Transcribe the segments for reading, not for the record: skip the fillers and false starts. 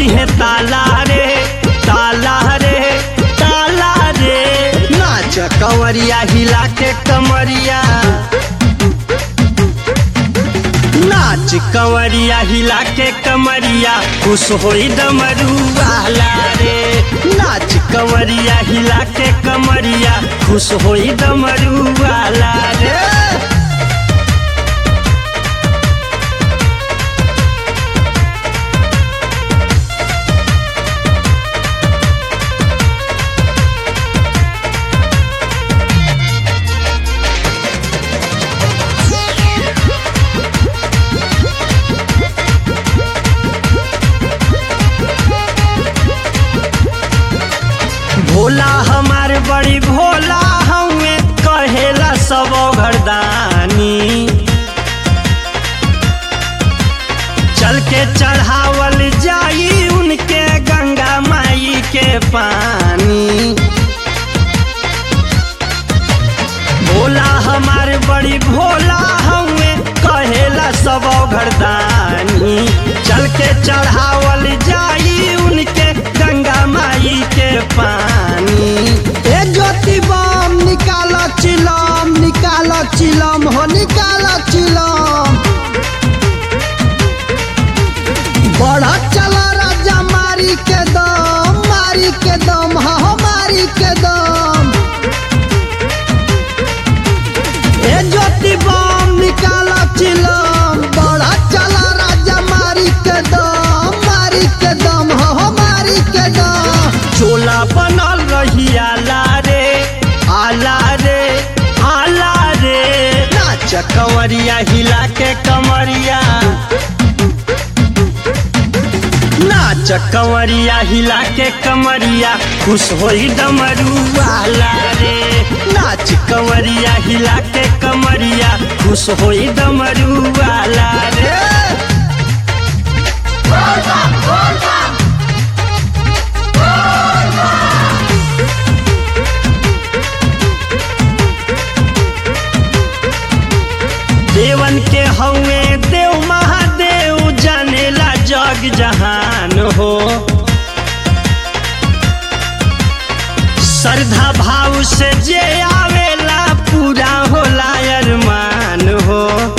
दिहे ताला रे ताला रे ताला रे। नाच कंवरिया हिला के कमरिया, नाच कंवरिया हिला के कमरिया, खुश होई डमरू वाला रे। नाच कंवरिया हिला के कमरिया, खुश होई डमरू वाला रे। भोला हमार बड़ी भोला हमें कहेला सब घरदानी। चल के चढ़ावल जाई उनके गंगा माई के पानी। भोला हमार बड़ी भोला हमें कहेला सब घरदानी। चल के चढ़ावल जाई उनके गंगा माई के पानी। ए ज्योति बम निकाल चिलम, निकाल चिलम हो निकाल चिलम। बड़ा चला राजा मारी के दम, मारी के दम हो मारी के दम। ए ज्योति बम निकाल चिलम, बड़ा चला राजा मारी के दम, मारी के दम हो मारी के दम। चोला बनल रही आला रे आला रे आला रे। नाच कंवरिया हिला के कमरिया, नाच कंवरिया हिला के कमरिया, खुश होई डमरू वाला रे। नाच कंवरिया हिला के कमरिया, खुश होई डमरू वाला रे। देवन के हवे देव महादेव, जानेला जग जहान हो। श्रद्धा भाव से जे आवेला पूरा होला अरमान हो।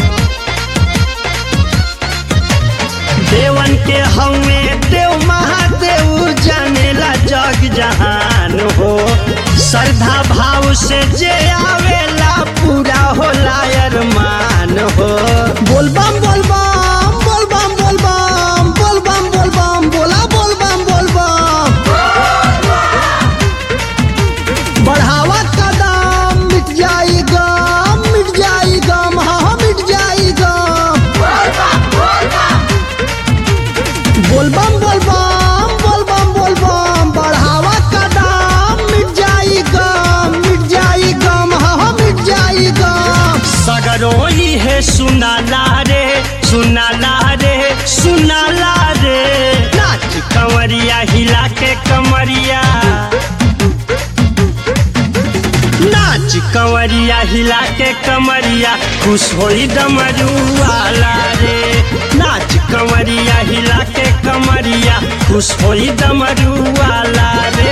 देवन के हवे देव महादेव, जानेला जग जहान हो। श्रद्धा भाव से जे आवेला पूरा होला अरमान हो। बोल बम बोल बम बोल बम बोल बम बोल बम बोल बम बोला बोल बम बोल बम। बढ़ावा कदम मिट जाई गम, मिट जाई गम हाँ मिट जाई गम। बोल बम बोल बम बोल बम बोल बम, बढ़ावा कदम मिट जाई गम, मिट जाई गम हाँ मिट जाई गम। सगरोई है सुनाला रे सुनाला रे सुनाला रे। नाच कंवरिया हिला के कमरिया, नाच कंवरिया हिला के कमरिया, खुश होई डमरू वाला रे। नाच कंवरिया हिला के कमरिया, खुश होई डमरू वाला रे।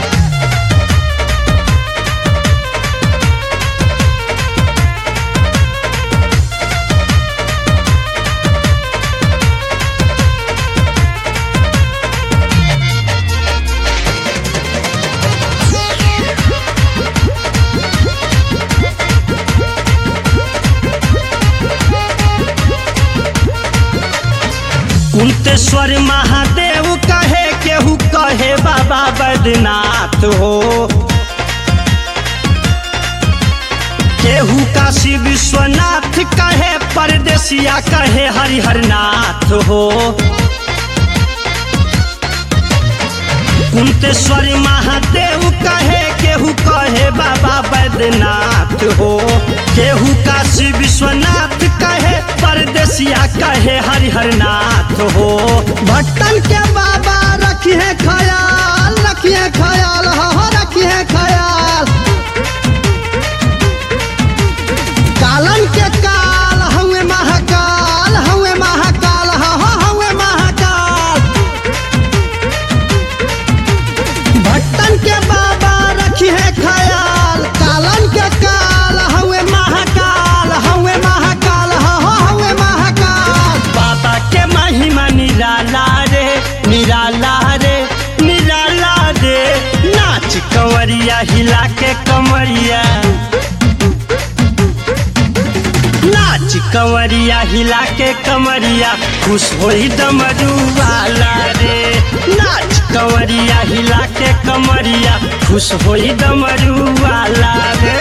कुंतेश्वर महादेव कहे केहू कहे बाबा बैद्यनाथ हो। केहू काशी विश्वनाथ कहे, परदेसिया कहे हरिहरनाथ हो। कुंतेश्वर महादेव कहे केहू कहे बाबा बैद्यनाथ हो। केहू काशी विश्वनाथ कहे, परदेसिया कहे हरिहरनाथ हो। भट्टन के बाबा रखिए ख्याल, रखिए ख्याल हाँ रखिए ख्याल। कालन के काल हवे महाकाल, हवे महाकाल हाँ हवे महाकाल। कंवरिया हिला के कमरिया, नाच कंवरिया हिला के कमरिया, खुश होई डमरू वाला रे। नाच कंवरिया हिला के कमरिया, खुश होई डमरू वाला रे।